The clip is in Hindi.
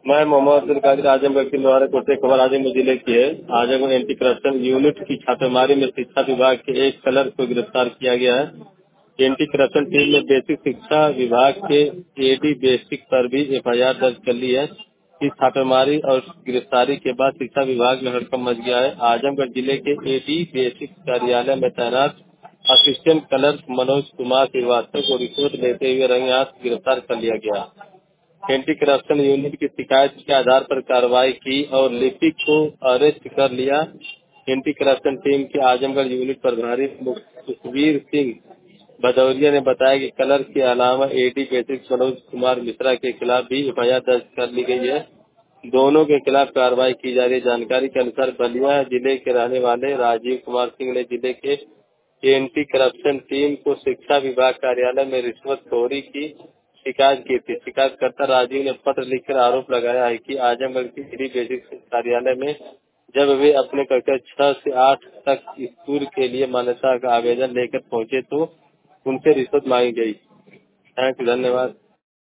मैं मोहम्मद अब्दुल कादिर आजमगढ़ की लोहारा कोटे खबर आजमगढ़ जिले की है। आजमगढ़ एंटी करप्शन यूनिट की छापेमारी में शिक्षा विभाग के एक क्लर्क को गिरफ्तार किया गया है। एंटी करप्शन टीम ने बेसिक शिक्षा विभाग के एडी बेसिक पर भी एफआईआर दर्ज कर ली है। इस छापेमारी और गिरफ्तारी के बाद शिक्षा विभाग में हड़कंप मच गया है। आजमगढ़ जिले के एडी बेसिक कार्यालय में तैनात असिस्टेंट क्लर्क मनोज कुमार श्रीवास्तव को रिश्वत लेते हुए रंगे हाथ गिरफ्तार कर लिया गया। एंटी करप्शन यूनिट की शिकायत के आधार पर कार्रवाई की और लिपिक को अरेस्ट कर लिया। एंटी करप्शन टीम के आजमगढ़ यूनिट प्रभारी सुखबीर सिंह भदौरिया ने बताया कि क्लर्क के अलावा एडी बेसिक मनोज कुमार मिश्रा के खिलाफ भी एफआईआर दर्ज कर ली गई है। दोनों के खिलाफ कार्रवाई की जा रही है। जानकारी के अनुसार बलिया जिले के रहने वाले राजीव कुमार सिंह ने जिले के एंटी करप्शन टीम को शिक्षा विभाग कार्यालय में रिश्वतखोरी की शिकायत की थी। शिकायतकर्ता राजीव ने पत्र लिखकर आरोप लगाया है कि आजमगढ़ के एडी बेसिक कार्यालय में जब वे अपने कक्षा 6 से 8 तक स्कूल के लिए मान्यता का आवेदन लेकर पहुंचे तो उनसे रिश्वत मांगी गई। थैंक यू, धन्यवाद।